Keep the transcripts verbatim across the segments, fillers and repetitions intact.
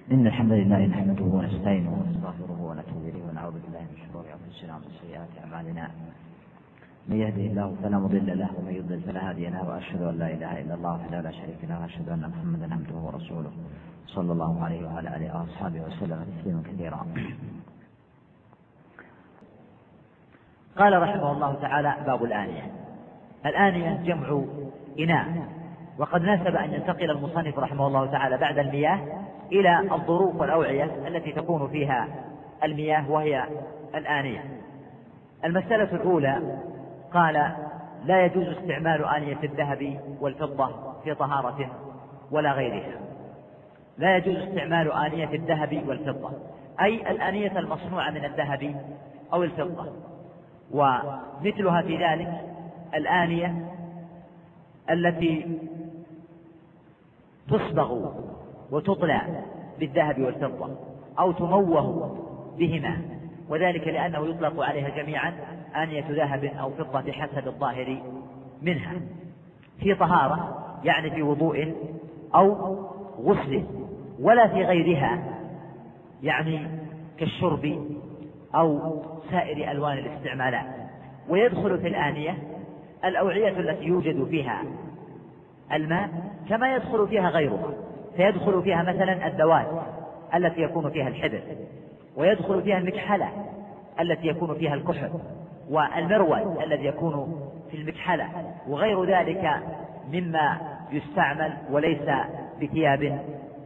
إن الحمد لله نحمده ونستعينه ونستغفره ونتوب إليه ونعوذ بالله من شرور أنفسنا ومن سيئات أعمالنا. من يهده الله فلا مضل له ومن يضلل فلا هادي له، وأشهد أن لا إله إلا الله وحده لا شريك له، وأشهد أن محمدا عبده ورسوله صلى الله عليه وعلى آله وأصحابه وسلم تسليما كثيرا. قال رحمه الله تعالى: باب الآنية. الآنية جمع إناء، وقد ناسب أن ينتقل المصنف رحمه الله تعالى بعد المياه إلى الظروف والأوعية التي تكون فيها المياه وهي الآنية. المسألة الأولى قال: لا يجوز استعمال آنية الذهب والفضة في طهارة ولا غيرها. لا يجوز استعمال آنية الذهب والفضة، أي الآنية المصنوعة من الذهب أو الفضة، ومثلها في ذلك الآنية التي تصبغ وتطلع بالذهب والفضة أو تموه بهما، وذلك لأنه يطلق عليها جميعا آنية ذهب أو فضة بحسب الظاهر منها، في طهارة يعني في وضوء أو غسل، ولا في غيرها يعني كالشرب أو سائر ألوان الاستعمالات. ويدخل في الآنية الأوعية التي يوجد فيها الماء كما يدخل فيها غيرها، فيدخل فيها مثلا الذوات التي يكون فيها الحبر، ويدخل فيها المكحلة التي يكون فيها الكحل، والمرود الذي يكون في المكحلة، وغير ذلك مما يستعمل وليس بثياب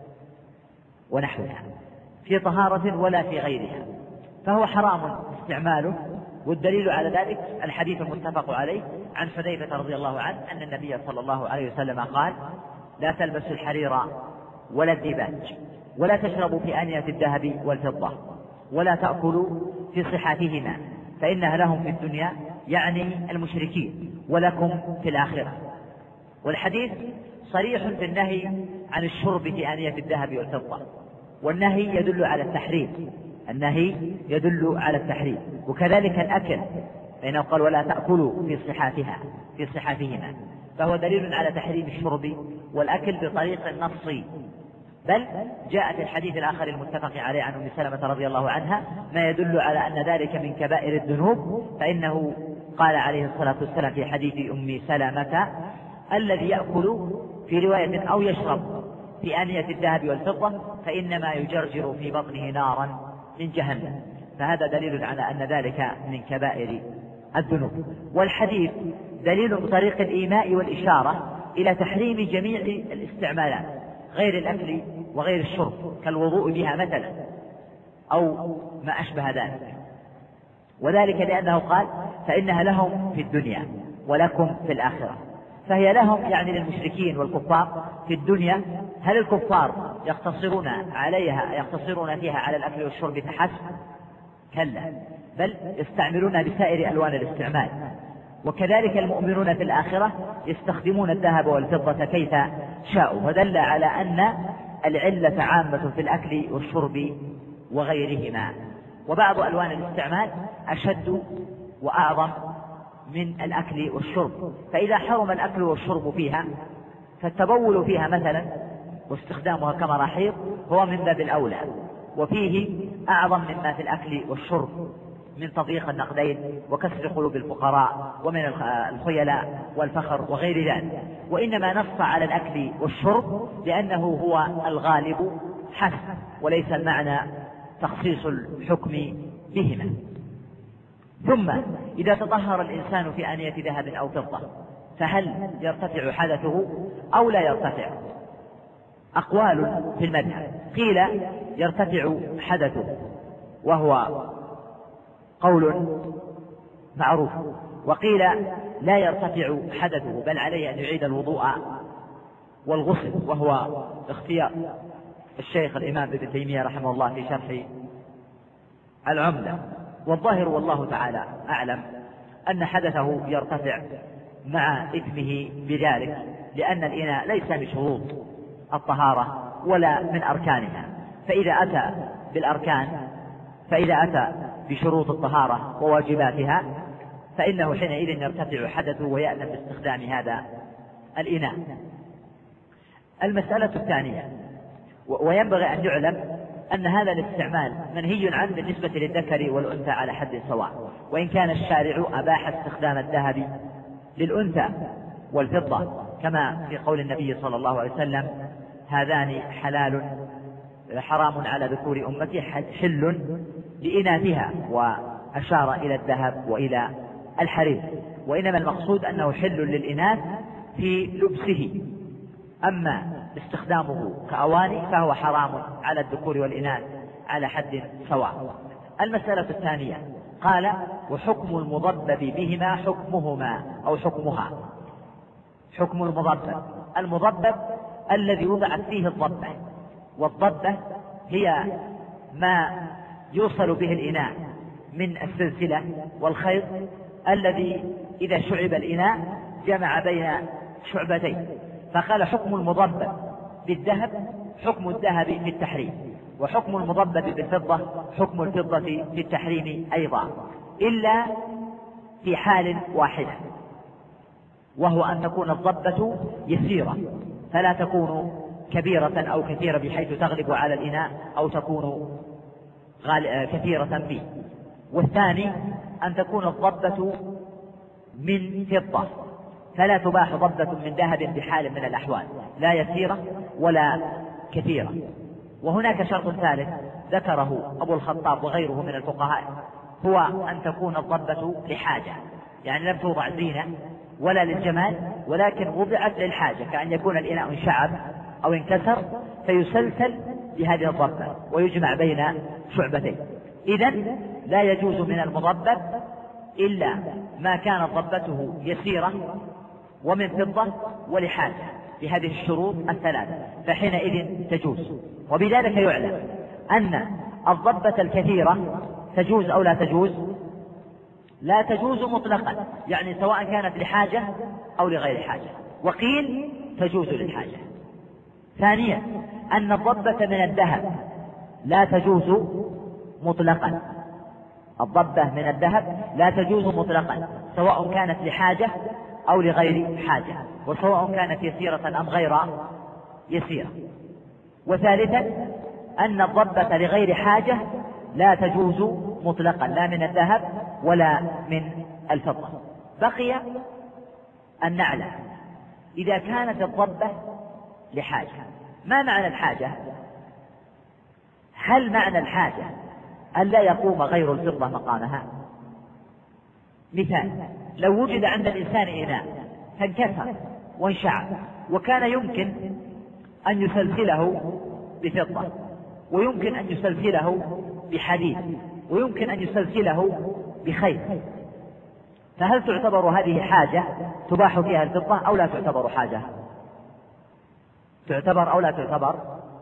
ونحوها في طهارة ولا في غيرها، فهو حرام استعماله. والدليل على ذلك الحديث المتفق عليه عن حذيفة رضي الله عنه أن النبي صلى الله عليه وسلم قال: لا تلبسوا الحرير ولا الديباج، ولا تشربوا في آنية الذهب والفضة، ولا تأكلوا في صحافهما، فإنها لهم في الدنيا يعني المشركين ولكم في الآخرة. والحديث صريح في النهي عن الشرب في آنية الذهب والفضة، والنهي يدل على التحريم، النهي يدل على التحريم. وكذلك الأكل، فإنه قال: ولا تأكلوا في صحافها في صحافهما، فهو دليل على تحريم الشرب والأكل بطريق النص. بل جاء في الحديث الآخر المتفق عليه عن أم سلمة رضي الله عنها ما يدل على أن ذلك من كبائر الذنوب، فإنه قال عليه الصلاة والسلام في حديث أم سلمة: الذي يأكل في رواية أو يشرب في آنية الذهب والفضة فإنما يجرجر في بطنه نارا من جهنم. فهذا دليل على أن ذلك من كبائر الذنوب. والحديث دليل بطريق الإيماء والإشارة إلى تحريم جميع الاستعمالات غير الأكل وغير الشرب، كالوضوء بها مثلا أو ما أشبه ذلك، وذلك لأنه قال: فإنها لهم في الدنيا ولكم في الآخرة. فهي لهم يعني للمشركين والكفار في الدنيا. هل الكفار يقتصرون عليها يقتصرون فيها على الأكل والشرب فحسب؟ كلا، بل يستعملونها بسائر ألوان الاستعمال. وكذلك المؤمنون في الآخرة يستخدمون الذهب والفضة كيف شاءوا، ودل على أن العلة عامة في الأكل والشرب وغيرهما. وبعض ألوان الاستعمال أشد وأعظم من الأكل والشرب، فإذا حرم الأكل والشرب فيها فالتبول فيها مثلا واستخدامها كمراحيض هو من باب الأولى، وفيه أعظم مما في الأكل والشرب من تضييق النقدين وكسر قلوب الفقراء ومن الخيلاء والفخر وغير ذلك. وإنما نص على الأكل والشرب لأنه هو الغالب حسب، وليس المعنى تخصيص الحكم بهما. ثم إذا تطهر الإنسان في آنية ذهب أو فضة فهل يرتفع حدثه أو لا يرتفع؟ أقوال في المذهب. قيل يرتفع حدثه، وهو قول معروف، وقيل لا يرتفع حدثه بل عليه أن يعيد الوضوء والغسل، وهو اختيار الشيخ الإمام ابن تيمية رحمه الله في شرح العمدة. والظاهر والله تعالى أعلم أن حدثه يرتفع مع إثمه بذلك، لأن الإناء ليس من شروط الطهارة ولا من أركانها، فإذا أتى بالأركان فإذا أتى بشروط الطهارة وواجباتها فإنه حينئذ يرتفع حدثه ويأذن باستخدام هذا الإناء. المسألة الثانية وينبغي أن يعلم أن هذا الاستعمال منهي عنه بالنسبة للذكر والأنثى على حد سواء، وإن كان الشارع أباح استخدام الذهب للأنثى والفضة كما في قول النبي صلى الله عليه وسلم: هذان حلال حرام على ذكور أمتي حل لإناثها، وأشار إلى الذهب وإلى الحرير، وإنما المقصود أنه حل للإناث في لبسه، أما استخدامه كأواني فهو حرام على الذكور والإناث على حد سواء. المسألة الثانية قال: وحكم المضبب بهما حكمهما أو حكمها. حكم المضبب: المضبب الذي وضعت فيه الضبة، والضبة هي ما يوصل به الإناء من السلسلة والخيط الذي إذا شعب الإناء جمع بين شعبتين، فقال: حكم المضبب بالذهب حكم الذهب في التحريم، وحكم المضبب بالفضة حكم الفضة في التحريم أيضا، إلا في حال واحدة، وهو أن تكون الضبة يسيرة فلا تكون كبيرة أو كثيرة بحيث تغلب على الإناء أو تكون كثيرة فيه. والثاني أن تكون الضبة من فضة فلا تباح ضبة من ذهب بحال من الأحوال، لا يسيرة ولا كثيرة. وهناك شرط ثالث ذكره أبو الخطاب وغيره من الفقهاء، هو أن تكون الضبة لحاجة، يعني لم توضع زينة ولا للجمال، ولكن وضعت للحاجة، كأن يكون الإناء انشعب أو انكسر فيسلسل بهذه الضبة ويجمع بين شعبتين. إذن لا يجوز من المضبب إلا ما كانت ضبته يسيرة ومن فضة ولحاجة بهذه الشروط الثلاثة، فحينئذ تجوز. وبذلك يعلم أن الضبة الكثيرة تجوز أو لا تجوز؟ لا تجوز مطلقا، يعني سواء كانت لحاجة أو لغير حاجة، وقيل تجوز للحاجة. ثانيا أن الضبة من الذهب لا تجوز مطلقا، الضبة من الذهب لا تجوز مطلقا سواء كانت لحاجة أو لغير حاجة، وسواء كانت يسيرة أم غير يسيرة. وثالثا أن الضبة لغير حاجة لا تجوز مطلقا، لا من الذهب ولا من الفضة. بقي أن نعلم إذا كانت الضبة لحاجة، ما معنى الحاجة؟ هل معنى الحاجة أن لا يقوم غير الفضة مقامها؟ مثال: لو وجد عند الإنسان إناء فانكسر وانشعب وكان يمكن أن يسلسله بفضة، ويمكن أن يسلسله بحديد، ويمكن أن يسلسله بخيط، فهل تعتبر هذه حاجة تباح فيها الفضة أو لا تعتبر حاجة؟ تعتبر أو لا تعتبر؟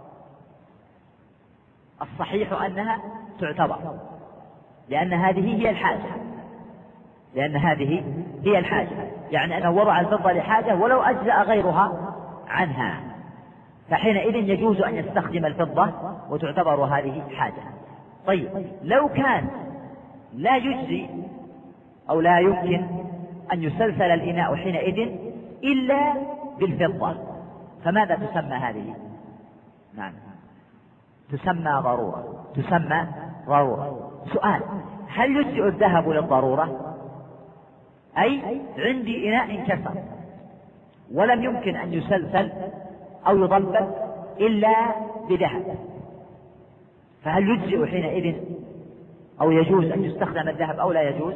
الصحيح أنها تعتبر، لأن هذه هي الحاجة، لأن هذه هي الحاجة، يعني أنه وضع الفضة لحاجة ولو أجزأ غيرها عنها، فحينئذ يجوز أن يستخدم الفضة وتعتبر هذه حاجة. طيب لو كان لا يجزي أو لا يمكن أن يسلسل الإناء حينئذ إلا بالفضة، فماذا تسمى هذه؟ نعم، تسمى ضرورة، تسمى ضرورة. سؤال: هل يجزئ الذهب للضرورة؟ أي عندي إناء انكسر ولم يمكن أن يسلسل أو يضبط إلا بذهب، فهل يجزئ حينئذ أو يجوز أن يستخدم الذهب أو لا يجوز؟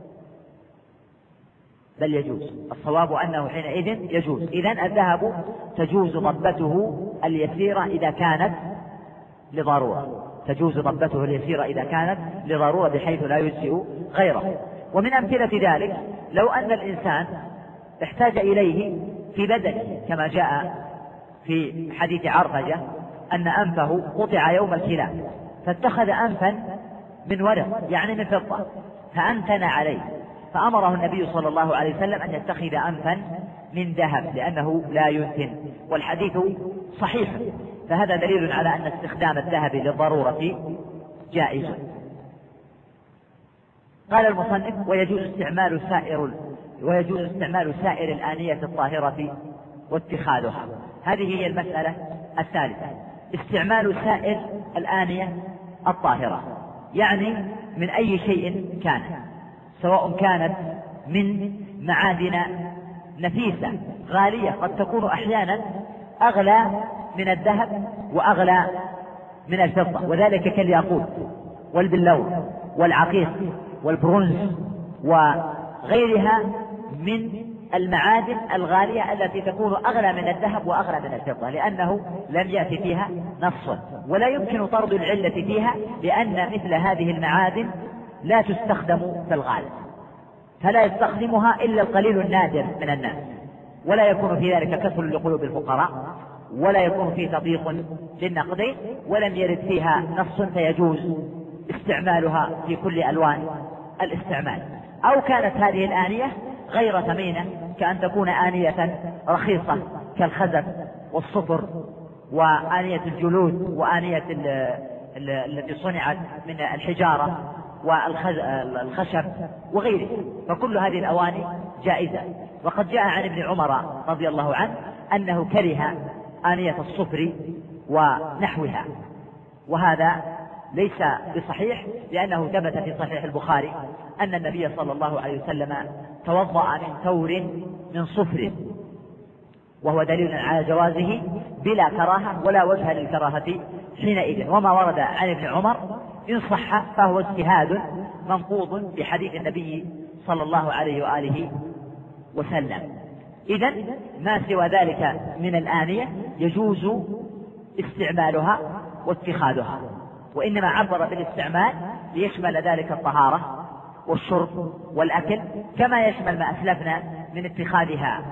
بل يجوز، الصواب أنه حينئذ يجوز. إذن الذهب تجوز ضبته اليسيرة إذا كانت لضرورة، تجوز ضبته اليسيرة إذا كانت لضرورة بحيث لا يجزئ غيره. ومن أمثلة ذلك لو أن الإنسان احتاج إليه في بدنه، كما جاء في حديث عرفجة أن أنفه قطع يوم الكلاب فاتخذ أنفا من ورق يعني من فضة فأنتن عليه، فأمره النبي صلى الله عليه وسلم أن يتخذ أنفا من ذهب لأنه لا ينتن، والحديث صحيح، فهذا دليل على أن استخدام الذهب للضرورة جائز. قال المصنف: ويجوز استعمال سائر ويجوز استعمال سائر الآنية الطاهرة واتخاذها. هذه هي المسألة الثالثة. استعمال سائر الآنية الطاهرة، يعني من أي شيء كان، سواء كانت من معادن نفيسة غالية قد تكون أحيانا أغلى من الذهب وأغلى من الفضة، وذلك كالياقوت والبلور والعقيق والبرونز وغيرها من المعادن الغالية التي تكون أغلى من الذهب وأغلى من الفضة، لأنه لم يأتي فيها نص، ولا يمكن طرد العلة فيها، لأن مثل هذه المعادن لا تستخدم في الغالب، فلا يستخدمها إلا القليل النادر من الناس، ولا يكون في ذلك كسر لقلوب الفقراء، ولا يكون فيه تضييق للنقدين، ولم يرد فيها نص فيجوز استعمالها في كل ألوان الاستعمال. أو كانت هذه الآنية غير ثمينة، كأن تكون آنية رخيصة كالخزف والصفر وآنية الجلود وآنية التي صنعت من الحجارة والخشب وغيره، فكل هذه الأواني جائزة. وقد جاء عن ابن عمر رضي الله عنه أنه كره آنية الصفر ونحوها، وهذا ليس بصحيح، لأنه ثبت في صحيح البخاري أن النبي صلى الله عليه وسلم توضأ من ثور من صفر، وهو دليل على جوازه بلا كراهة ولا وجه للكراهة حينئذ. وما ورد عن ابن عمر إن صح فهو اجتهاد منقوض بحديث النبي صلى الله عليه وآله وسلم. إذن ما سوى ذلك من الآنية يجوز استعمالها واتخاذها، وإنما عبر بالاستعمال ليشمل ذلك الطهارة والشرب والأكل، كما يشمل ما أسلفنا من اتخاذها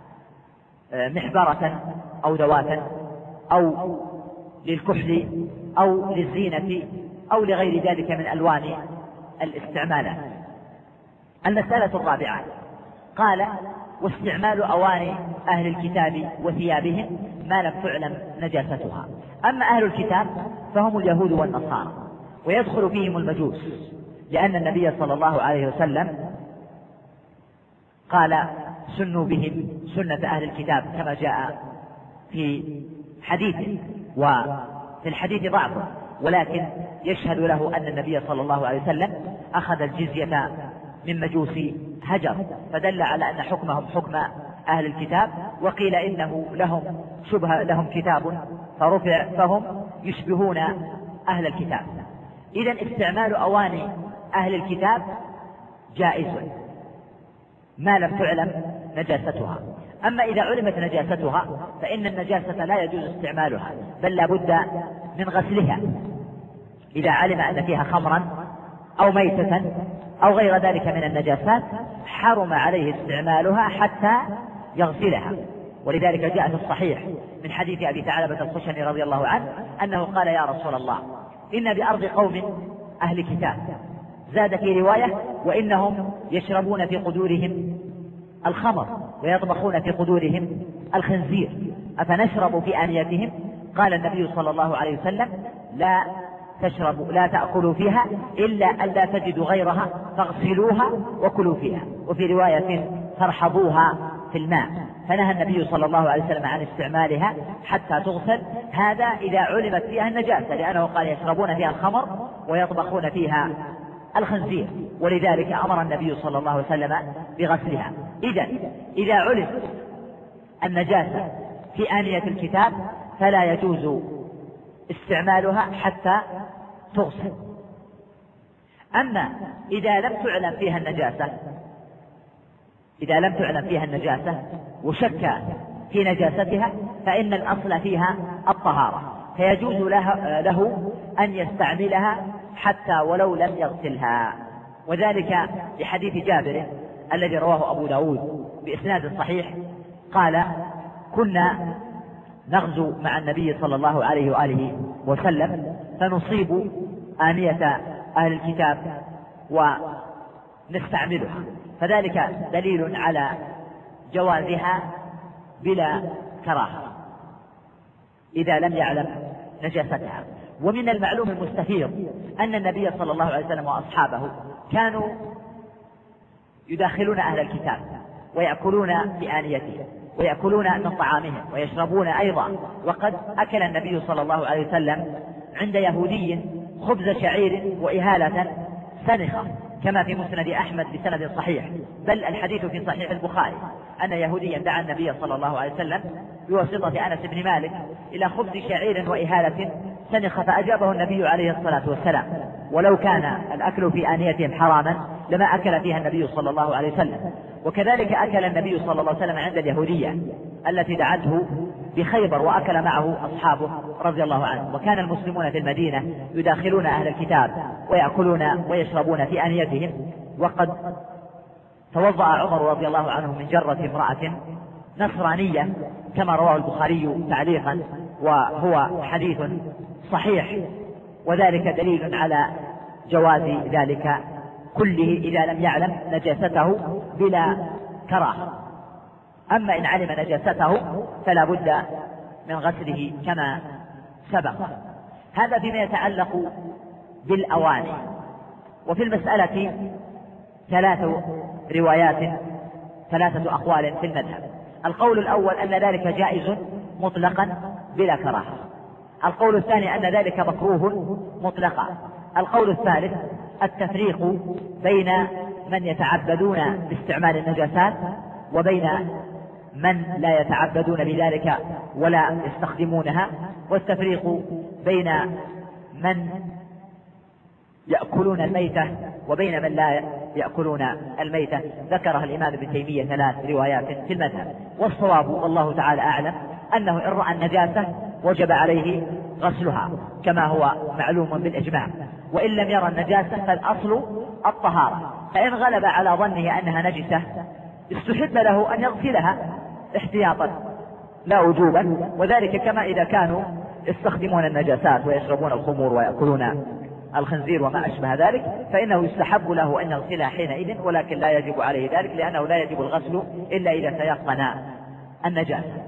محبرة أو دواتا أو للكحل أو للزينة أو لغير ذلك من ألوان الاستعمالات. المسألة الرابعة قال: واستعمال أواني أهل الكتاب وثيابهم ما لم تعلم نجاستها. أما أهل الكتاب فهم اليهود والنصارى، ويدخل فيهم المجوس، لأن النبي صلى الله عليه وسلم قال: سنوا بهم سنة أهل الكتاب، كما جاء في حديث، وفي الحديث ضعف، ولكن يشهد له أن النبي صلى الله عليه وسلم أخذ الجزية من مجوس هجر، فدل على أن حكمهم حكم أهل الكتاب. وقيل إنه لهم شبه لهم كتاب فرفع فهم يشبهون أهل الكتاب. إذن استعمال أواني أهل الكتاب جائز ما لم تعلم نجاستها. أما إذا علمت نجاستها فإن النجاسة لا يجوز استعمالها، بل لا بد من غسلها. إذا علم أن فيها خمرا أو ميتة أو غير ذلك من النجاسات حرم عليه استعمالها حتى يغسلها. ولذلك جاء في الصحيح من حديث أبي ثعلبة الخشني رضي الله عنه أنه قال: يا رسول الله، إن بأرض قوم أهل كتاب، زاد في رواية: وإنهم يشربون في قدورهم الخمر ويطبخون في قدورهم الخنزير، أفنشرب في آنيتهم؟ قال النبي صلى الله عليه وسلم: لا تشربوا لا تأكلوا فيها إلا أن لا تجدوا غيرها فاغسلوها وكلوا فيها، وفي رواية فارحضوها في الماء. فنهى النبي صلى الله عليه وسلم عن استعمالها حتى تغسل، هذا إذا علمت فيها النجاسة، لأنه قال: يشربون فيها الخمر ويطبخون فيها الخنزير، ولذلك أمر النبي صلى الله عليه وسلم بغسلها. إذا إذا علم النجاسة في آنية الكتاب فلا يجوز استعمالها حتى تغسل. أما إذا لم تعلم فيها النجاسة إذا لم تعلم فيها النجاسة وشك في نجاستها فإن الأصل فيها الطهارة، فيجوز له, له أن يستعملها حتى ولو لم يغسلها. وذلك لحديث جابر الذي رواه أبو داود بإسناد صحيح قال: كنا نغزو مع النبي صلى الله عليه وآله وسلم فنصيب آنية أهل الكتاب ونستعملها، فذلك دليل على جوازها بلا كراهة إذا لم يعلم نجاستها. ومن المعلوم المستفيض أن النبي صلى الله عليه وسلم وأصحابه كانوا يداخلون أهل الكتاب ويأكلون بآنيته، ويأكلون من طعامهم ويشربون أيضا. وقد أكل النبي صلى الله عليه وسلم عند يهودي خبز شعير وإهالة سنخة كما في مسند أحمد بسند صحيح، بل الحديث في صحيح البخاري أن يهوديا دعا النبي صلى الله عليه وسلم بواسطة أنس بن مالك إلى خبز شعير وإهالة سنخة، فأجابه النبي عليه الصلاة والسلام، ولو كان الأكل في آنيتهم حراما لما أكل فيها النبي صلى الله عليه وسلم. وكذلك أكل النبي صلى الله عليه وسلم عند اليهودية التي دعته بخيبر وأكل معه أصحابه رضي الله عنه. وكان المسلمون في المدينة يداخلون أهل الكتاب ويأكلون ويشربون في آنيتهم. وقد توضأ عمر رضي الله عنه من جرة امرأة نصرانية كما رواه البخاري تعليقا، وهو حديث صحيح، وذلك دليل على جواز ذلك كله إذا لم يعلم نجاسته بلا كراهة. أما إن علم نجاسته فلا بد من غسله كما سبق. هذا فيما يتعلق بالأواني. وفي المسألة ثلاث روايات ثلاثة أقوال في المذهب. القول الأول أن ذلك جائز مطلقا بلا كراهة. القول الثاني أن ذلك مكروه مطلقا. القول الثالث التفريق بين من يتعبدون باستعمال النجاسات وبين من لا يتعبدون بذلك ولا يستخدمونها، والتفريق بين من يأكلون الميتة وبين من لا يأكلون الميتة. ذكرها الإمام ابن تيمية ثلاث روايات في المذهب، والصواب والله تعالى أعلم أنه إن رأى النجاسة وجب عليه غسلها كما هو معلوم بالإجماع، وإن لم يرى النجاسة فالأصل الطهارة، فإن غلب على ظنه أنها نجسة استحب له أن يغسلها احتياطا لا وجوبا، وذلك كما إذا كانوا يستخدمون النجاسات ويشربون الخمور ويأكلون الخنزير وما أشبه ذلك فإنه يستحب له أن يغسلها حينئذ، ولكن لا يجب عليه ذلك لأنه لا يجب الغسل إلا إذا تيقن النجاسة.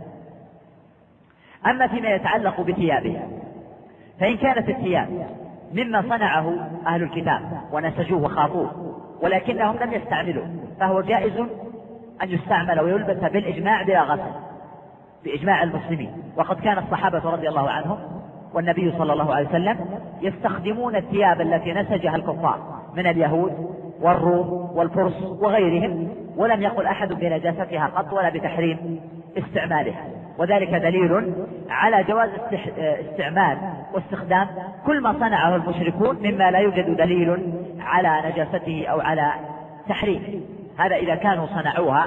أما فيما يتعلق بثيابه فإن كانت الثياب مما صنعه أهل الكتاب ونسجوه وخاطوه ولكنهم لم يستعملوه فهو جائز أن يستعمل ويلبس بالإجماع بلا غسل بإجماع المسلمين. وقد كان الصحابة رضي الله عنهم والنبي صلى الله عليه وسلم يستخدمون الثياب التي نسجها الكفار من اليهود والروم والفرس وغيرهم، ولم يقل أحد بنجاستها قط ولا بتحريم استعمالها، وذلك دليل على جواز استعمال واستخدام كل ما صنعه المشركون مما لا يوجد دليل على نجاسته أو على تحريمه. هذا إذا كانوا صنعوها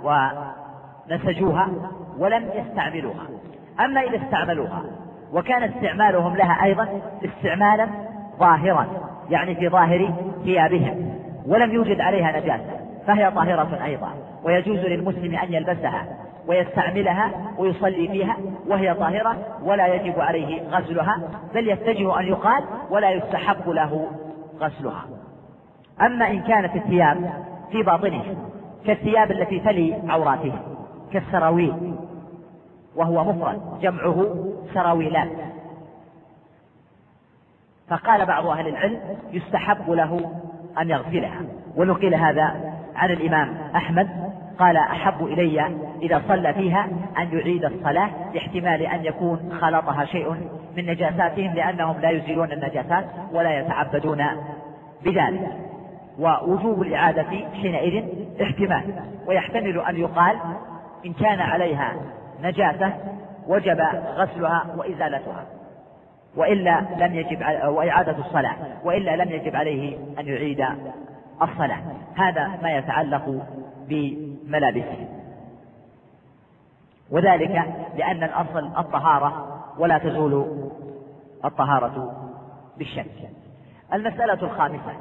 ونسجوها ولم يستعملوها. أما إذا استعملوها وكان استعمالهم لها أيضا استعمالا ظاهرا يعني في ظاهر ثيابهم ولم يوجد عليها نجاسة فهي طاهرة أيضا، ويجوز للمسلم أن يلبسها ويستعملها ويصلي فيها وهي طاهرة ولا يجب عليه غسلها، بل يتجه أن يقال ولا يستحب له غسلها. أما إن كانت الثياب في باطنه كالثياب التي تلي عوراته كالسراويل وهو مفرد جمعه سراويلات، فقال بعض أهل العلم يستحب له أن يغسلها. ونقل هذا عن الإمام أحمد قال أحب إلي إذا صلى فيها أن يعيد الصلاة لاحتمال أن يكون خلطها شيء من نجاساتهم لأنهم لا يزيلون النجاسات ولا يتعبدون بذلك، ووجوب الإعادة حينئذ احتمال، ويحتمل أن يقال إن كان عليها نجاسة وجب غسلها وإزالتها وإلا لم يجب وإعادة الصلاة وإلا لم يجب عليه أن يعيد الصلاة. هذا ما يتعلق بملابسه، وذلك لأن الأصل الطهارة ولا تزول الطهارة بالشك. المسألة الخامسة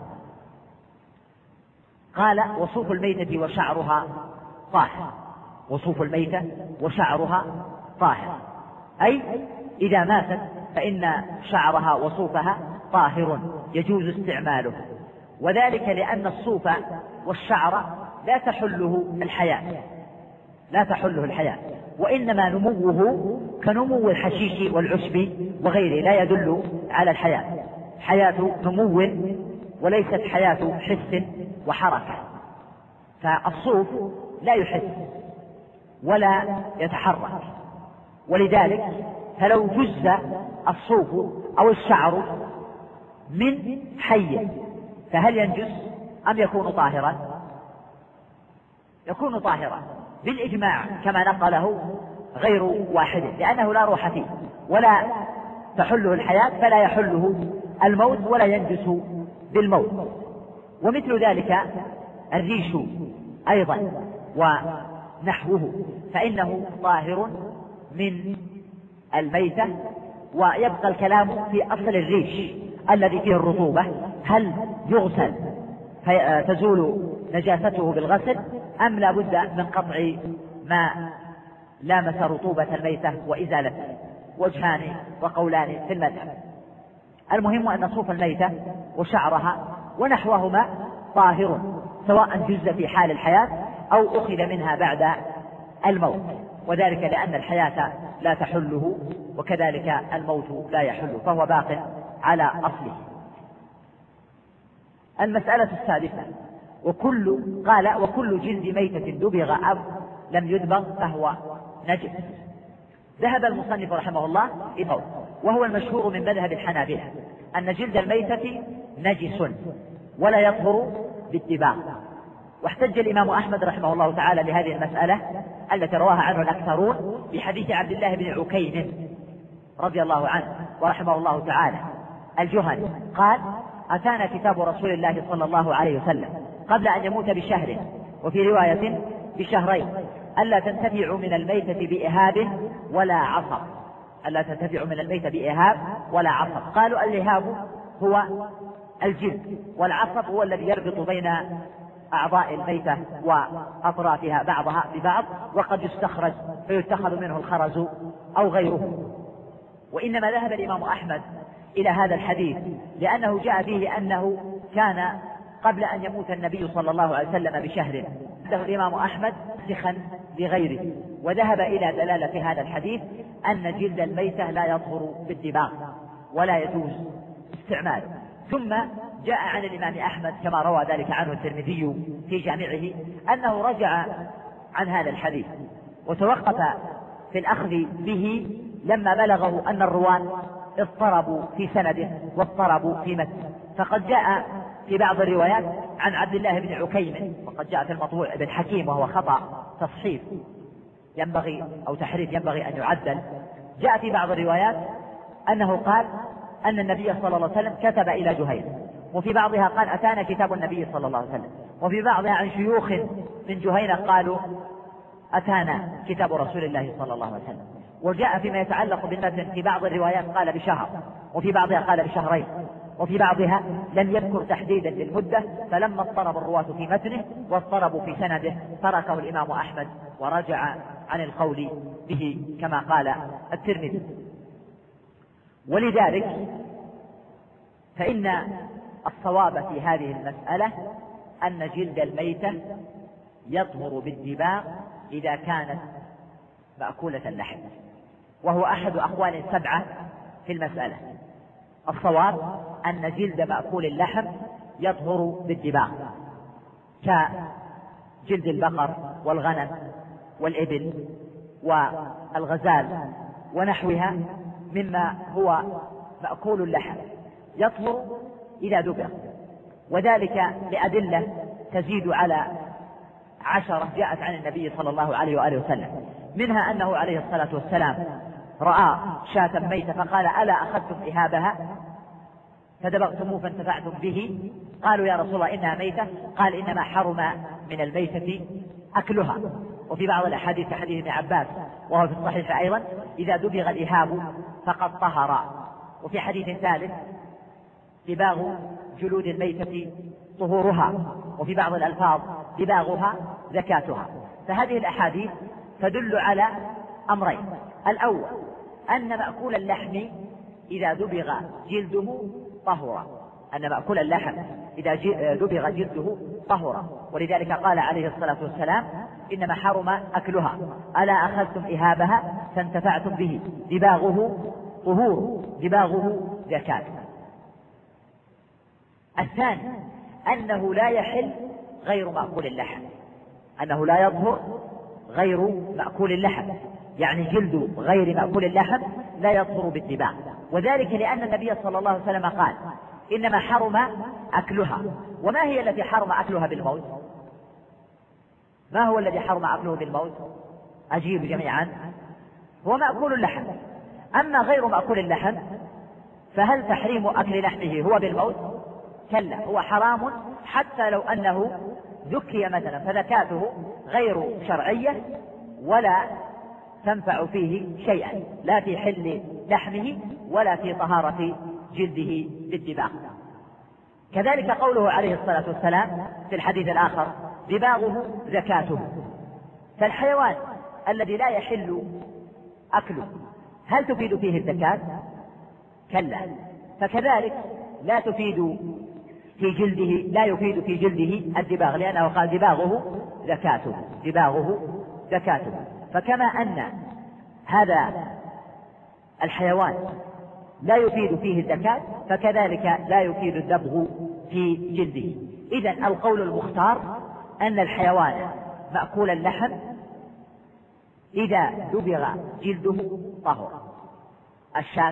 قال وصوف الميتة وشعرها طاهر. وصوف الميتة وشعرها طاهر أي إذا ماتت فإن شعرها وصوفها طاهر يجوز استعماله، وذلك لأن الصوف والشعر لا تحله الحياة لا تحله الحياة وإنما نموه كنمو الحشيش والعشب وغيره لا يدل على الحياة، حياة نمو وليست حياة حس وحركة. فالصوف لا يحس ولا يتحرك. ولذلك فلو جز الصوف أو الشعر من حي فهل ينجس أم يكون طاهرا؟ يكون طاهرا بالإجماع كما نقله غير واحد، لأنه لا روح فيه ولا تحله الحياة فلا يحله الموت ولا ينجس بالموت. ومثل ذلك الريش أيضا ونحوه فإنه طاهر من الميتة. ويبقى الكلام في أصل الريش الذي فيه الرطوبة، هل يغسل فتزول نجاسته بالغسل أم لا بد من قطع ما لامس رطوبة الميتة وإزالته؟ وجهان وقولان في المذهب. المهم أن صوف الميتة وشعرها ونحوهما طاهر سواء جز في حال الحياة أو أخذ منها بعد الموت، وذلك لأن الحياة لا تحله وكذلك الموت لا يحله، فهو باق على أصله. المسألة السادسة وكل قال وكل جلد ميتة دبغ أو لم يدبغ فهو نجس. ذهب المصنف رحمه الله إليه وهو المشهور من مذهب الحنابلة أن جلد الميتة نجس ولا يطهر بالدباغ. واحتج الإمام أحمد رحمه الله تعالى لهذه المسألة التي رواها عنه الأكثرون بحديث عبد الله بن عكيم رضي الله عنه ورحمه الله تعالى الجهني قال: أتانا كتاب رسول الله صلى الله عليه وسلم قبل أن يموت بشهر، وفي رواية بشهرين، ألا تنتفعوا من الميتة بإهاب ولا عصب. ألا تنتفعوا من الميتة بإهاب ولا عصب. قالوا الإهاب هو الجلد، والعصب هو الذي يربط بين أعضاء الميتة وأطرافها بعضها ببعض، وقد يستخرج فيتخذ منه الخرز أو غيره. وإنما ذهب الإمام أحمد إلى هذا الحديث لأنه جاء فيه أنه كان قبل أن يموت النبي صلى الله عليه وسلم بشهر. ذهب الإمام أحمد سخا لغيره، وذهب إلى دلالة هذا الحديث أن جلد الميتة لا يطهر بالدباغ ولا يجوز استعماله. ثم جاء عن الإمام أحمد كما روى ذلك عنه الترمذي في جامعه أنه رجع عن هذا الحديث وتوقف في الأخذ به لما بلغه أن الرواة اضطربوا في سنده واضطربوا في متنه. فقد جاء في بعض الروايات عن عبد الله بن عكيم، وقد جاء في المطبوع بن حكيم وهو خطأ تصحيف ينبغي أو تحريف ينبغي أن يعدل. جاء في بعض الروايات أنه قال أن النبي صلى الله عليه وسلم كتب إلى جهير، وفي بعضها قال أتانا كتاب النبي صلى الله عليه وسلم، وفي بعضها عن شيوخ من جهينة قالوا أتانا كتاب رسول الله صلى الله عليه وسلم. وجاء فيما يتعلق بالمتن في بعض الروايات قال بشهر، وفي بعضها قال بشهرين، وفي بعضها لم يذكر تحديدا للمدة. فلما اضطرب الرواة في متنه واضطربوا في سنده تركه الإمام أحمد ورجع عن القول به كما قال الترمذي. ولذلك فإن الصواب في هذه المسألة أن جلد الميتة يطهر بالدباغ إذا كانت مأكولة اللحم، وهو أحد أقوال سبعة في المسألة. الصواب أن جلد مأكول اللحم يطهر بالدباغ كجلد البقر والغنم والإبل والغزال ونحوها مما هو مأكول اللحم، يطهر إذا دبغ، وذلك لأدلة تزيد على عشرة جاءت عن النبي صلى الله عليه وآله وسلم. منها أنه عليه الصلاة والسلام رأى شاة ميتة فقال ألا أخذتم إهابها فدبغتموه فانتفعتم به؟ قالوا يا رسول الله إنها ميتة، قال إنما حرم من الميتة أكلها. وفي بعض الأحاديث كحديث ابن عباس وهو في الصحيح أيضا إذا دبغ الإهاب فقد طهر. وفي حديث ثالث دباغ جلود الميتة طهورها، وفي بعض الألفاظ دباغها زكاتها. فهذه الأحاديث تدل على أمرين: الأول أن مأكول اللحم إذا دبغ جلده طهر، أن مأكول اللحم إذا دبغ جلده طهر، ولذلك قال عليه الصلاة والسلام إنما حرم أكلها، ألا أخذتم إهابها فانتفعتم به، دباغه طهور، دباغه زكاة. الثاني أنه لا يحل غير مأكول اللحم، أنه لا يطهر غير مأكول اللحم، يعني جلد غير مأكول اللحم لا يطهر بالدباغ، وذلك لأن النبي صلى الله عليه وسلم قال إنما حرم أكلها. وما هي التي حرم أكلها بالموت؟ ما هو الذي حرم أكله بالموت؟ أجيب جميعا، هو مأكول اللحم. أما غير مأكول اللحم فهل تحريم أكل لحمه هو بالموت؟ كلا، هو حرام حتى لو أنه ذكي مثلا، فذكاته غير شرعية ولا تنفع فيه شيئا، لا في حل لحمه ولا في طهارة جلده بالدباغ. كذلك قوله عليه الصلاة والسلام في الحديث الآخر دباغه زكاته، فالحيوان الذي لا يحل أكله هل تفيد فيه الزكاة؟ كلا. فكذلك لا تفيد في جلده، لا يفيد في جلده الدباغ، لأنه قال دباغه زكاته، دباغه زكاته. فكما أن هذا الحيوان لا يفيد فيه الزكاة فكذلك لا يفيد الدبغ في جلده. إذن القول المختار أن الحيوان مأكول اللحم إذا دبغ جلده طهر. الشاة،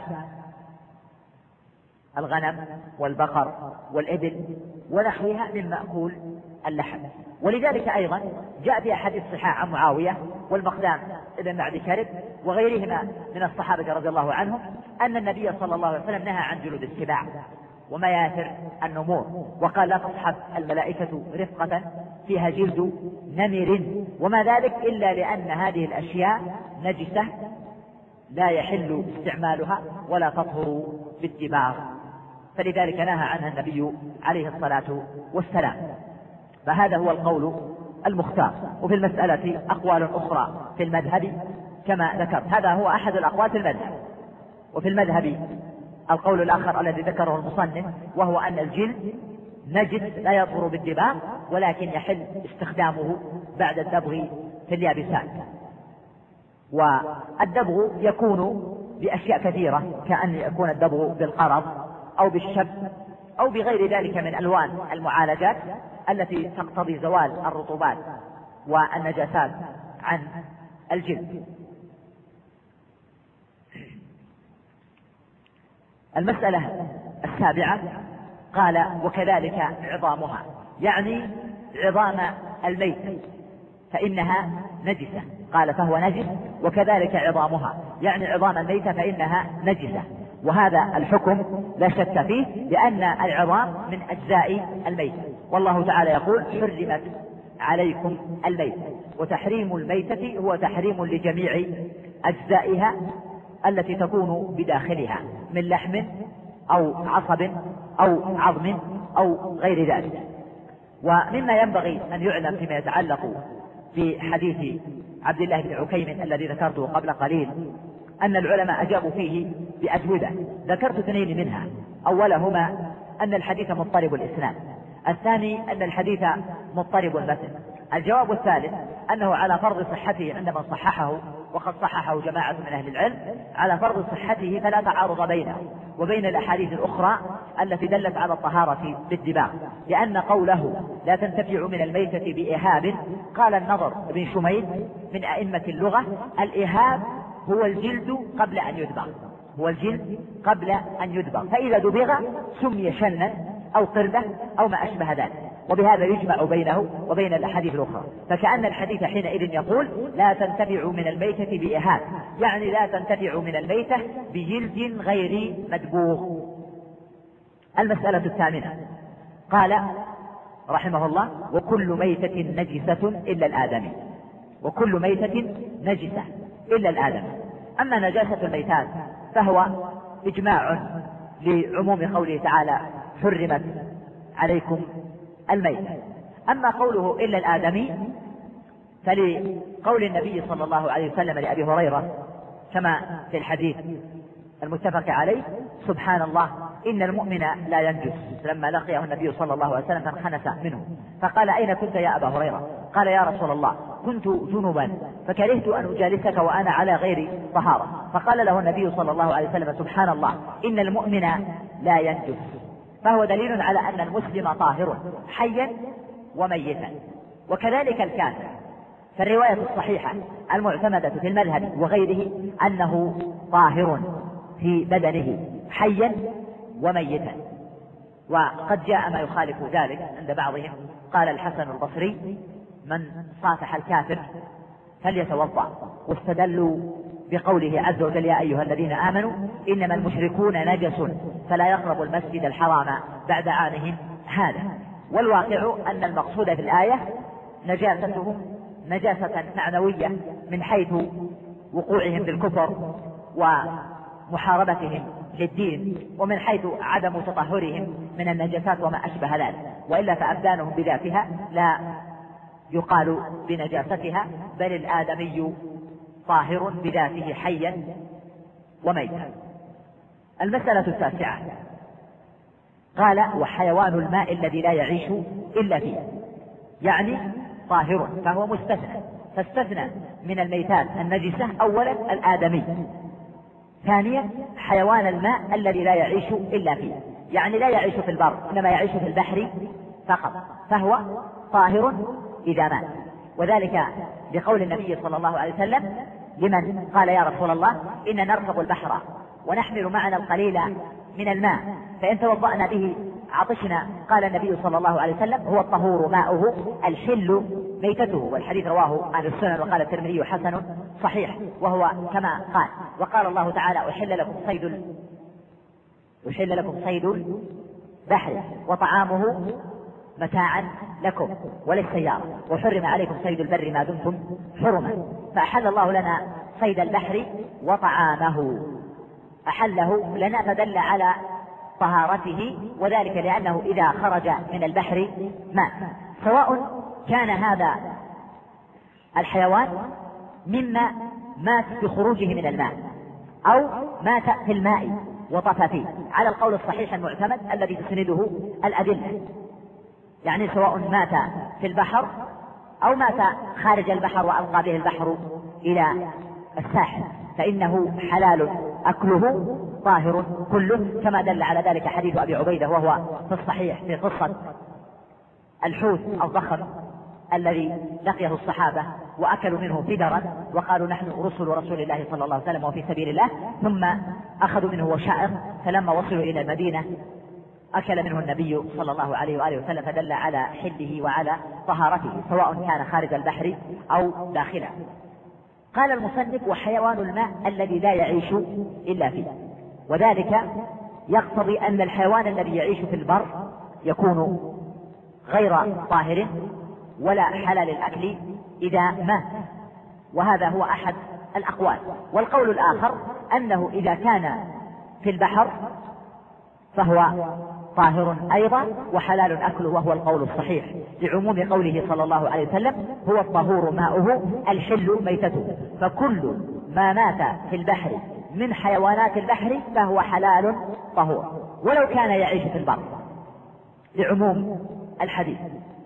الغنم والبقر والإبل ونحوها من مأكول اللحم. ولذلك أيضا جاء في أحاديث صحاح عن معاوية والمقدام ابن معدي كرب وغيرهما من الصحابة رضي الله عنهم أن النبي صلى الله عليه وسلم نهى عن جلود السباع ومياثر النمور، وقال لا تصحب الملائكة رفقة فيها جلد نمر، وما ذلك إلا لأن هذه الأشياء نجسة لا يحل استعمالها ولا تطهر بالدباغ، فلذلك نهى عنها النبي عليه الصلاة والسلام. فهذا هو القول المختار. وفي المسألة أقوال أخرى في المذهب كما ذكرت، هذا هو أحد الأقوال في المذهب. وفي المذهب القول الآخر الذي ذكره المصنف وهو أن الجلد نجس لا يطهر بالدباغ، ولكن يحل استخدامه بعد الدبغ في اليابسات. والدبغ يكون بأشياء كثيرة، كأن يكون الدبغ بالقرض أو بالشب أو بغير ذلك من ألوان المعالجات التي تقتضي زوال الرطوبات والنجاسات عن الجلد. المسألة السابعة قال وكذلك عظامها، يعني عظام الميت فإنها نجسة، قال فهو نجس، وكذلك عظامها يعني عظام الميتة فإنها نجسة. وهذا الحكم لا شك فيه، لأن العظام من أجزاء الميتة، والله تعالى يقول حرمت عليكم الميتة، وتحريم الميتة هو تحريم لجميع أجزائها التي تكون بداخلها من لحم أو عصب أو عظم أو غير ذلك. ومما ينبغي أن يعلم فيما يتعلق بحديث عبد الله بن عكيم الذي ذكرته قبل قليل أن العلماء أجابوا فيه بأجوبة، ذكرت اثنين منها. أولهما أن الحديث مضطرب الإسناد، الثاني أن الحديث مضطرب المتن. الجواب الثالث أنه على فرض صحته عند من صححه، وقد صححه جماعة من أهل العلم، على فرض صحته فلا تعارض بينه وبين الأحاديث الأخرى التي دلت على الطهارة بالدباغ، لأن قوله لا تنتفع من الميتة بإهاب، قال النضر بن شميد من أئمة اللغة الإهاب هو الجلد قبل أن يدبغ، هو الجلد قبل أن يدبغ، فإذا دبغ سمي شنا أو قردة أو ما أشبه ذلك، وبهذا يجمع بينه وبين الأحاديث الأخرى. فكأن الحديث حينئذ يقول لا تنتفع من الميتة بإهاب، يعني لا تنتفع من الميتة بجلد غير مدبوغ. المسألة الثامنة قال رحمه الله وكل ميتة نجسة إلا الآدمي، وكل ميتة نجسة إلا الآدمي. أما نجاسة الميتات فهو إجماع لعموم قوله تعالى حرمت عليكم الميتة. أما قوله إلا الآدمي فلقول النبي صلى الله عليه وسلم لأبي هريرة كما في الحديث المتفق عليه سبحان الله إن المؤمن لا ينجس، لما لقيه النبي صلى الله عليه وسلم فانخنس منه فقال أين كنت يا أبا هريرة؟ قال يا رسول الله كنت جنبا فكرهت أن أجالسك وأنا على غير طهارة، فقال له النبي صلى الله عليه وسلم سبحان الله إن المؤمن لا ينجس، فهو دليل على أن المسلم طاهر حيا وميتا. وكذلك الكافر، فالرواية الصحيحة المعتمدة في المذهب وغيره أنه طاهر في بدنه حيا وميتا. وقد جاء ما يخالف ذلك عند بعضهم، قال الحسن البصري: من صافح الكافر فليتوضأ، واستدلوا بقوله عز وجل: يا أيها الذين آمنوا إنما المشركون نجس فلا يقربوا المسجد الحرام بعد عامهم هذا. والواقع أن المقصود في الآية نجاستهم نجاسة معنوية من حيث وقوعهم بالكفر ومحاربتهم للدين، ومن حيث عدم تطهرهم من النجاسات وما أشبه ذلك، وإلا فأبدانهم بذاتها لا يقال بنجاستها، بل الآدمي طاهر بذاته حيا وميتا. المسألة التاسعة قال: وحيوان الماء الذي لا يعيش إلا فيه، يعني طاهر فهو مستثنى، فاستثنى من الميتات النجسة أولا الآدمي، ثانيا حيوان الماء الذي لا يعيش إلا فيه، يعني لا يعيش في البر إنما يعيش في البحر فقط، فهو طاهر إذا مات. وذلك لقول النبي صلى الله عليه وسلم لمن قال: يا رسول الله إن نركب البحر ونحمل معنا القليل من الماء فإن توضأنا به عطشنا. قال النبي صلى الله عليه وسلم: هو الطهور ماؤه الحل ميتته. والحديث رواه أهل السنن، وقال الترمذي حسن صحيح، وهو كما قال. وقال الله تعالى: أحل لكم صيد أحل لكم صيد البحر وطعامه متاعا لكم وللسيارة، وحرم عليكم صيد البر ما دمتم حرما. فأحل الله لنا صيد البحر وطعامه، أحله لنا فدل على طهارته، وذلك لأنه إذا خرج من البحر مات، سواء كان هذا الحيوان مما مات بخروجه من الماء أو مات في الماء وطفى فيه، على القول الصحيح المعتمد الذي تسنده الأدلة، يعني سواء مات في البحر أو مات خارج البحر وألقى به البحر إلى الساحل، فإنه حلال أكله طاهر كله، كما دل على ذلك حديث أبي عبيدة وهو في الصحيح في قصة الحوت الضخم الذي لقيه الصحابة وأكلوا منه فدرا وقالوا: نحن رسل رسول الله صلى الله عليه وسلم وفي سبيل الله، ثم أخذوا منه وشائر، فلما وصلوا إلى المدينة أكل منه النبي صلى الله عليه وآله وسلم، فدل على حله وعلى طهارته سواء كان خارج البحر أو داخله. قال المصنف: وحيوان الماء الذي لا يعيش إلا فيه، وذلك يقتضي أن الحيوان الذي يعيش في البر يكون غير طاهر ولا حلال الأكل إذا مات، وهذا هو أحد الأقوال. والقول الآخر أنه إذا كان في البحر فهو طاهر أيضا وحلال أكله، وهو القول الصحيح لعموم قوله صلى الله عليه وسلم: هو الطهور ماؤه الحل ميتته. فكل ما مات في البحر من حيوانات البحر فهو حلال طهور ولو كان يعيش في البر، لعموم الحديث.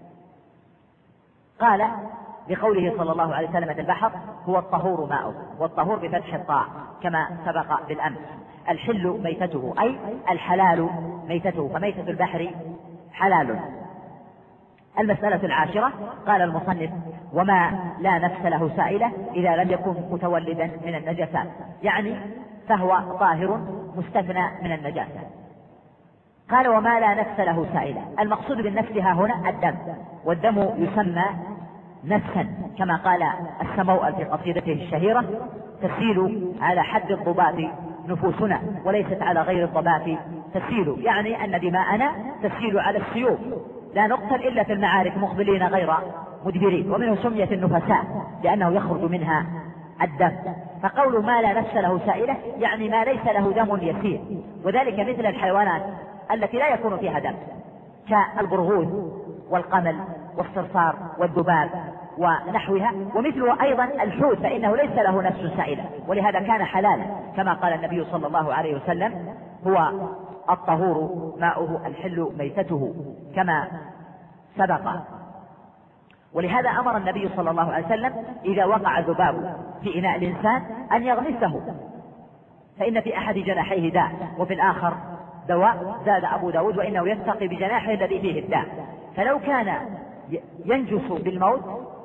قال بقوله صلى الله عليه وسلم في البحر: هو الطهور ماؤه، والطهور بفتح الطاء كما سبق بالأمس. الحل ميتته أي الحلال ميتته، فميتة البحر حلال. المسألة العاشرة قال المصنف: وما لا نفس له سائلة إذا لم يكن متولدا من النجاسات، يعني فهو طاهر مستثنى من النجاسة. قال: وما لا نفس له سائلة، المقصود بالنفس ها هنا الدم، والدم يسمى نفسا، كما قال السموأل في قصيدته الشهيرة: تسيل على حد الضباط نفوسنا وليست على غير الضباط تسيل، يعني أن دماءنا تسيل على السيوف، لا نقتل إلا في المعارك مقبلين غير مدبرين، ومنه سميت النفساء لأنه يخرج منها الدم. فقول ما لا نفس له سائلة يعني ما ليس له دم يسير، وذلك مثل الحيوانات التي لا يكون فيها دم كالبرغوث والقمل والصرصار والذباب ونحوها، ومثله أيضا الحوت فإنه ليس له نفس سائلة، ولهذا كان حلالا، كما قال النبي صلى الله عليه وسلم: هو الطهور ماؤه الحل ميتته، كما سبق. ولهذا أمر النبي صلى الله عليه وسلم إذا وقع الذباب في إناء الإنسان أن يغمسه، فإن في أحد جناحيه داء وفي الآخر دواء. زاد أبو داود: وإنه يستقي بجناحه الذي فيه الداء. فلو كان ينجس بالموت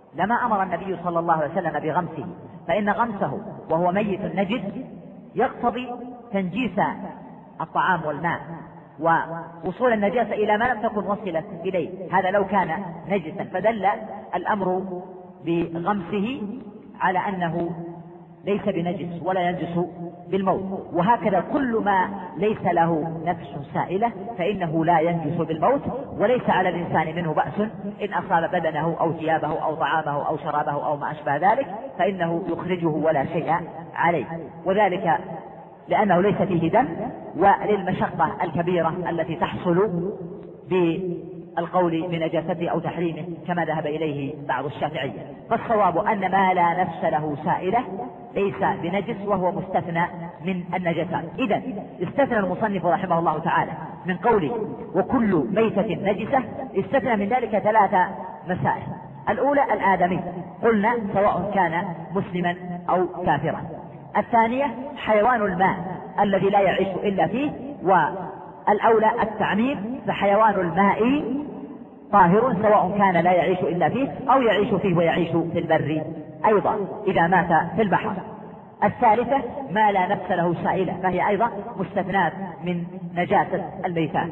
لما أمر النبي صلى الله عليه وسلم بغمسه، فإن غمسه وهو ميت نجس يقتضي تنجيس الطعام والماء ووصول النجاسة إلى ما لم تكن وصلت إليه، هذا لو كان نجسا، فدل الأمر بغمسه على أنه ليس بنجس ولا ينجس بالموت. وهكذا كل ما ليس له نفس سائلة فإنه لا ينجس بالموت، وليس على الإنسان منه بأس إن أصاب بدنه أو ثيابه أو طعامه أو شرابه أو ما أشبه ذلك، فإنه يخرجه ولا شيء عليه، وذلك لأنه ليس فيه دم، وللمشقة الكبيرة التي تحصل بالقول بنجاسته أو تحريمه كما ذهب إليه بعض الشافعية. فالصواب أن ما لا نفس له سائلة ليس بنجس وهو مستثنى من النجاسات. إذن استثنى المصنف رحمه الله تعالى من قوله وكل ميتة نجسة، استثنى من ذلك ثلاثة مسائل. الأولى الآدمي، قلنا سواء كان مسلما أو كافرا. الثانية حيوان الماء الذي لا يعيش إلا فيه، والأولى التعميم، فحيوان الماء طاهر سواء كان لا يعيش إلا فيه أو يعيش فيه ويعيش في البر أيضا إذا مات في البحر. الثالثة ما لا نفس له سائلة، فهي أيضا مستثنات من نجاسة الميتات.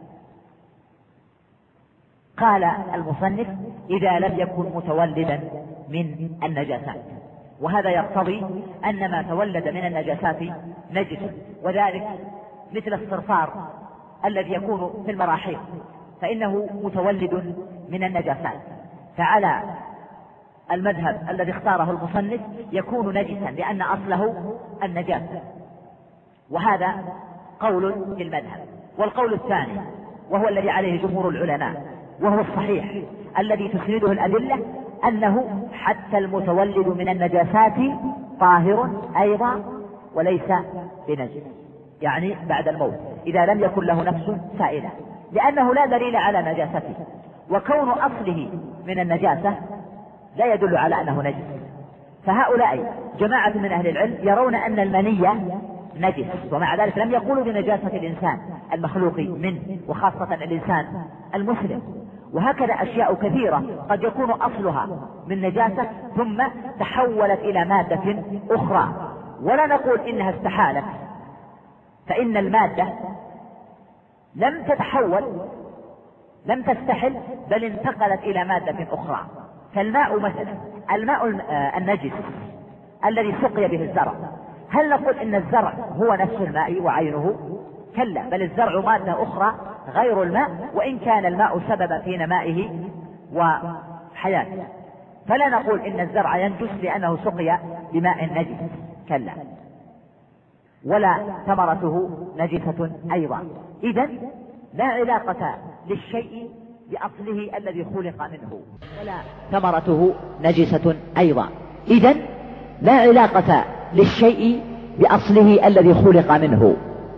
قال المصنف إذا لم يكن متولدا من النجاسات، وهذا يقتضي أن ما تولد من النجاسات نجس، وذلك مثل الصرصار الذي يكون في المراحيض فإنه متولد من النجاسات، فعلى المذهب الذي اختاره المصنف يكون نجسا لأن أصله النجاسة، وهذا قول في المذهب. والقول الثاني وهو الذي عليه جمهور العلماء وهو الصحيح الذي تسنده الأدلة أنه حتى المتولد من النجاسات طاهر أيضا وليس بنجس، يعني بعد الموت إذا لم يكن له نفس سائلة، لأنه لا دليل على نجاسته، وكون أصله من النجاسة لا يدل على أنه نجس. فهؤلاء جماعة من أهل العلم يرون أن المني نجس، ومع ذلك لم يقولوا بنجاسة الإنسان المخلوق منه، وخاصة الإنسان المسلم. وهكذا أشياء كثيرة قد يكون أصلها من نجاسة ثم تحولت إلى مادة أخرى، ولا نقول إنها استحالت، فإن المادة لم تتحول، لم تستحل، بل انتقلت إلى مادة أخرى. فالماء مثلا، الماء النجس الذي سقي به الزرع، هل نقول إن الزرع هو نفس الماء وعينه؟ كلا، بل الزرع مادة أخرى غير الماء، وإن كان الماء سببا في نمائه وحياته، فلا نقول إن الزرع ينجس لأنه سقي بماء نجس، كلا، ولا ثمرته نجسة أيضا. إذن لا علاقة للشيء بأصله الذي خلق منه، ولا ثمرته نجسة أيضا. إذن لا علاقة للشيء بأصله الذي خلق منه.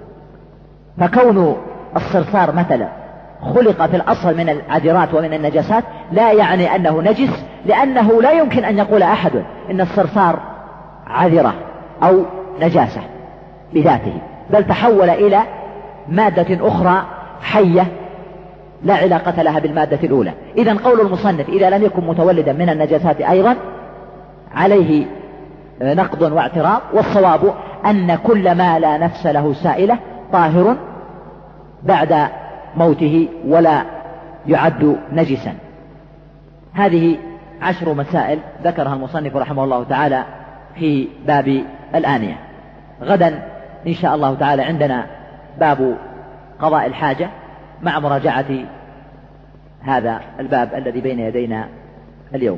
فكون الصرصار مثلا خلق في الأصل من العذرات ومن النجاسات لا يعني أنه نجس، لأنه لا يمكن أن يقول أحد إن الصرصار عذرة أو نجاسة بذاته، بل تحول إلى مادة أخرى حية لا علاقة لها بالمادة الأولى. إذن قول المصنف إذا لم يكن متولدا من النجاسات أيضا عليه نقض واعتراض، والصواب أن كل ما لا نفس له سائلة طاهر بعد موته ولا يعد نجسا. هذه عشر مسائل ذكرها المصنف رحمه الله تعالى في باب الآنية. غدا إن شاء الله تعالى عندنا باب قضاء الحاجة مع مراجعة هذا الباب الذي بين يدينا اليوم.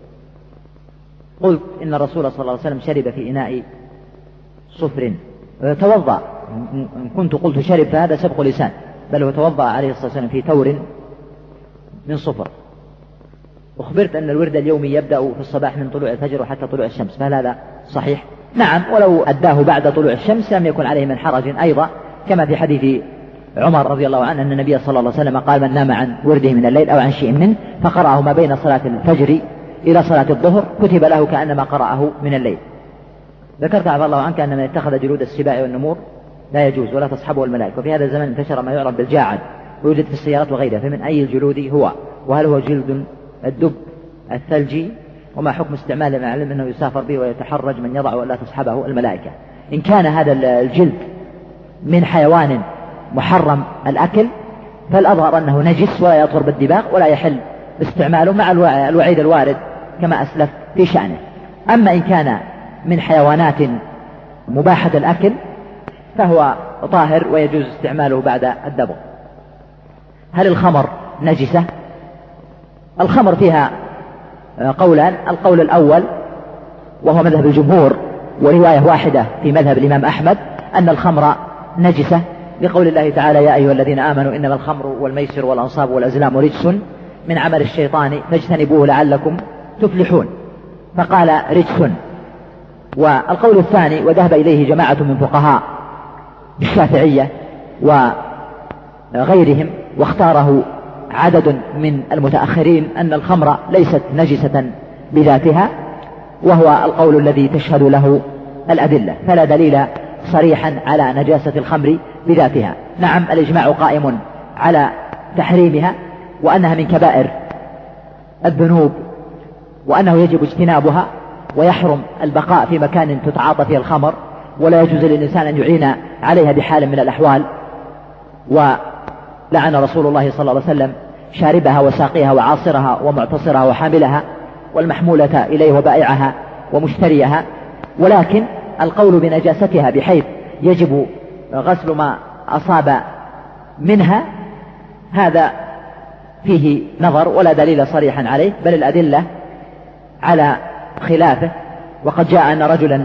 قلت إن الرسول صلى الله عليه وسلم شرب في إناء صفر، توضأ، إن كنت قلت شرب فهذا سبق لسان، بل هو توضأ عليه الصلاة والسلام في تور من صفر. أخبرت أن الورد اليومي يبدأ في الصباح من طلوع الفجر وحتى طلوع الشمس، فهل هذا صحيح؟ نعم، ولو أداه بعد طلوع الشمس لم يكن عليه من حرج أيضا، كما في حديث عمر رضي الله عنه أن النبي صلى الله عليه وسلم قال من نام عن ورده من الليل أو عن شيء منه فقرأه ما بين صلاة الفجر إلى صلاة الظهر كتب له كأنما قرأه من الليل. ذكرت عفى الله عنك أن من اتخذ جلود السباع والنمور لا يجوز ولا تصحبه الملائكة، وفي هذا الزمن انتشر ما يعرف بالجاعد ويوجد في السيارات وغيرها، فمن أي الجلود هو؟ وهل هو جلد الدب الثلجي وما حكم استعماله مع العلم أنه يسافر به ويتحرج من يضع ولا تصحبه الملائكة. إن كان هذا الجلد من حيوان محرم الأكل فالأظهر أنه نجس ولا يطهر بالدباغ ولا يحل استعماله مع الوعيد الوارد كما أسلف في شأنه. أما إن كان من حيوانات مباحة الأكل فهو طاهر ويجوز استعماله بعد الدبغ. هل الخمر نجسة؟ الخمر فيها قولان. القول الأول وهو مذهب الجمهور ورواية واحدة في مذهب الإمام أحمد أن الخمر نجسة لقول الله تعالى يا أيها الذين آمنوا إنما الخمر والميسر والأنصاب والأزلام رجس من عمل الشيطان فاجتنبوه لعلكم تفلحون، فقال رجس. والقول الثاني وذهب إليه جماعة من فقهاء الشافعية وغيرهم واختاره عدد من المتأخرين أن الخمر ليست نجسة بذاتها، وهو القول الذي تشهد له الأدلة، فلا دليل صريحا على نجاسة الخمر بذاتها. نعم الإجماع قائم على تحريمها وأنها من كبائر الذنوب وأنه يجب اجتنابها ويحرم البقاء في مكان تتعاطى فيه الخمر، ولا يجوز للإنسان أن يعين عليها بحال من الأحوال. ولعن رسول الله صلى الله عليه وسلم شاربها وساقيها وعاصرها ومعتصرها وحاملها والمحمولة إليه وبائعها ومشتريها. ولكن القول بنجاستها بحيث يجب غسل ما أصاب منها هذا فيه نظر ولا دليل صريحا عليه، بل الأدلة على خلافه. وقد جاء أن رجلا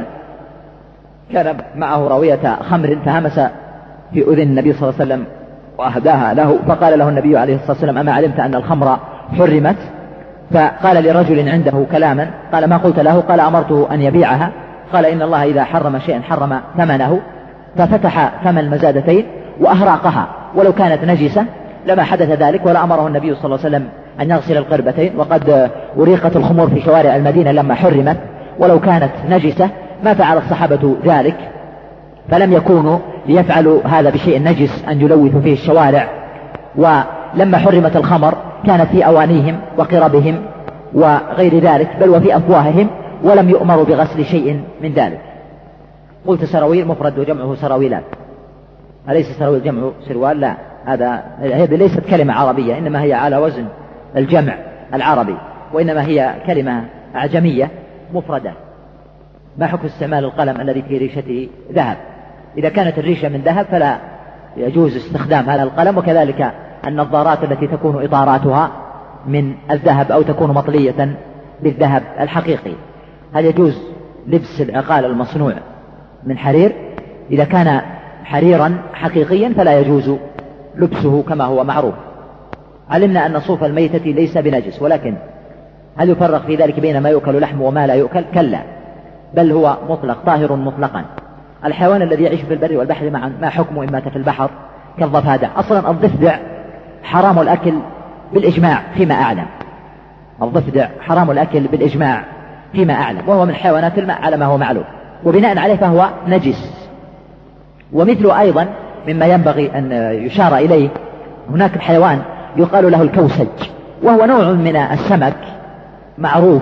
كان معه راوية خمر فهمس في أذن النبي صلى الله عليه وسلم وأهداها له، فقال له النبي عليه الصلاة والسلام أما علمت أن الخمر حرمت؟ فقال لرجل عنده كلاما، قال ما قلت له؟ قال أمرته أن يبيعها. قال إن الله إذا حرم شيئا حرم ثمنه، ففتح ثمن المزادتين وأهراقها، ولو كانت نجسة لما حدث ذلك، ولا أمره النبي صلى الله عليه وسلم أن يغسل القربتين. وقد أريقت الخمور في شوارع المدينة لما حرمت، ولو كانت نجسة ما فعل الصحابة ذلك، فلم يكونوا ليفعلوا هذا بشيء نجس أن يلوثوا فيه الشوارع. ولما حرمت الخمر كانت في أوانيهم وقربهم وغير ذلك، بل وفي أفواههم، ولم يؤمروا بغسل شيء من ذلك. قلت سراويل مفرد وجمعه سراويلات، أليس سراويل جمع سروال؟ لا، هذا هذه ليست كلمة عربية، إنما هي على وزن الجمع العربي، وإنما هي كلمة أعجمية مفردة. ما حكم استعمال القلم الذي في ريشته ذهب؟ إذا كانت الريشة من ذهب فلا يجوز استخدام هذا القلم، وكذلك النظارات التي تكون إطاراتها من الذهب أو تكون مطلية بالذهب الحقيقي. هل يجوز لبس العقال المصنوع من حرير؟ إذا كان حريرا حقيقيا فلا يجوز لبسه كما هو معروف. علمنا أن صوف الميتة ليس بنجس، ولكن هل يفرق في ذلك بين ما يؤكل لحم وما لا يؤكل؟ كلا، بل هو مطلق طاهر مطلقا. الحيوان الذي يعيش في البر والبحر معا ما حكمه إن مات في البحر كالضفادع؟ أصلا الضفدع حرام الأكل بالإجماع فيما أعلم، الضفدع حرام الأكل بالإجماع فيما أعلم، وهو من حيوانات الماء على ما هو معلوم، وبناء عليه فهو نجس. ومثل أيضا مما ينبغي أن يشار إليه، هناك حيوان يقال له الكوسج، وهو نوع من السمك معروف،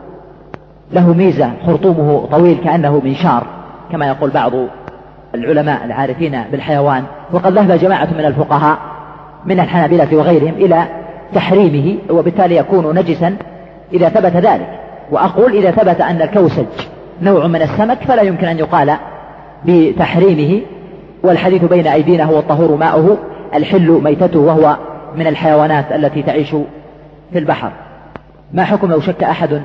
له ميزة خرطومه طويل كأنه منشار كما يقول بعض العلماء العارفين بالحيوان. وقد ذهب جماعة من الفقهاء من الحنابلة وغيرهم إلى تحريمه، وبالتالي يكون نجسا إذا ثبت ذلك. وأقول إذا ثبت أن الكوسج نوع من السمك فلا يمكن أن يقال بتحريمه، والحديث بين أيدينا هو الطهور ماؤه الحل ميتته، وهو من الحيوانات التي تعيش في البحر. ما حكم لو شك أحد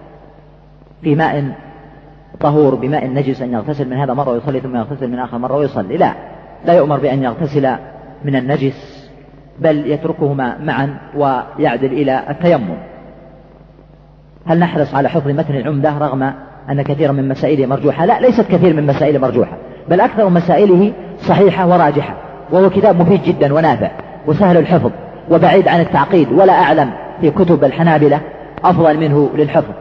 في ماء طهور بماء نجس أن يغتسل من هذا مرة ويصلي ثم يغتسل من آخر مرة ويصلي؟ لا، لا يؤمر بأن يغتسل من النجس، بل يتركهما معا ويعدل إلى التيمم. هل نحرص على حفظ متن العمدة رغم أن كثيرا من مسائله مرجوحة؟ لا، ليست كثير من مسائله مرجوحة، بل أكثر مسائله صحيحة وراجحة، وهو كتاب مفيد جدا ونافع وسهل الحفظ وبعيد عن التعقيد، ولا أعلم في كتب الحنابلة أفضل منه للحفظ.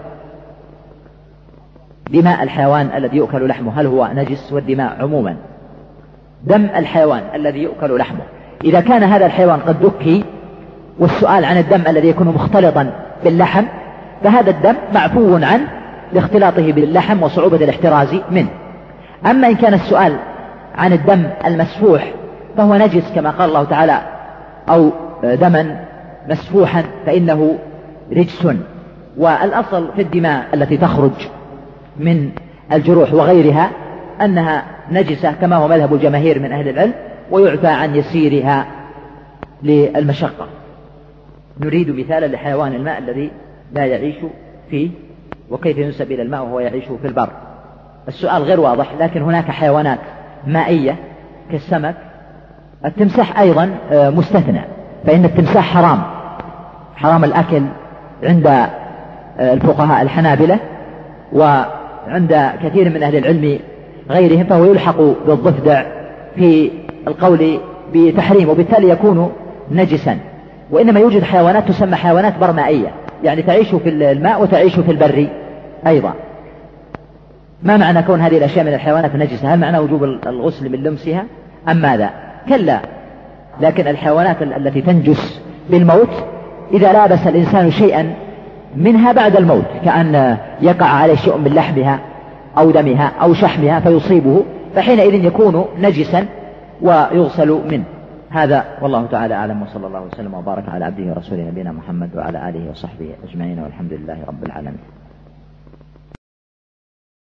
دماء الحيوان الذي يؤكل لحمه هل هو نجس؟ والدماء عموما دم الحيوان الذي يؤكل لحمه، إذا كان هذا الحيوان قد دكي، والسؤال عن الدم الذي يكون مختلطا باللحم، فهذا الدم معفو عنه لاختلاطه باللحم وصعوبة الاحتراز منه. أما إن كان السؤال عن الدم المسفوح فهو نجس كما قال الله تعالى أو دما مسفوحا فإنه رجس. والأصل في الدماء التي تخرج من الجروح وغيرها أنها نجسة كما هو مذهب الجماهير من أهل العلم، ويعفى عن يسيرها للمشقة. نريد مثالا لحيوان الماء الذي لا يعيش فيه وكيف ينسب إلى الماء وهو يعيش في البر. السؤال غير واضح، لكن هناك حيوانات مائية كالسمك. التمساح أيضا مستثنى، فإن التمساح حرام حرام الأكل عند الفقهاء الحنابلة وعند كثير من أهل العلم غيرهم، فهو يلحق بالضفدع في القول بتحريم، وبالتالي يكون نجسا. وإنما يوجد حيوانات تسمى حيوانات برمائية، يعني تعيش في الماء وتعيش في البر أيضا. ما معنى كون هذه الأشياء من الحيوانات نجسة؟ هل معنى وجوب الغسل من لمسها أم ماذا؟ كلا، لكن الحيوانات التي تنجس بالموت إذا لابس الإنسان شيئا منها بعد الموت، كأن يقع عليه شيء من لحمها أو دمها أو شحمها فيصيبه، فحينئذ يكون نجسا ويغسل منه. هذا والله تعالى أعلم، وصلى الله وسلم وبارك على عبده ورسوله نبينا محمد وعلى آله وصحبه أجمعين، والحمد لله رب العالمين.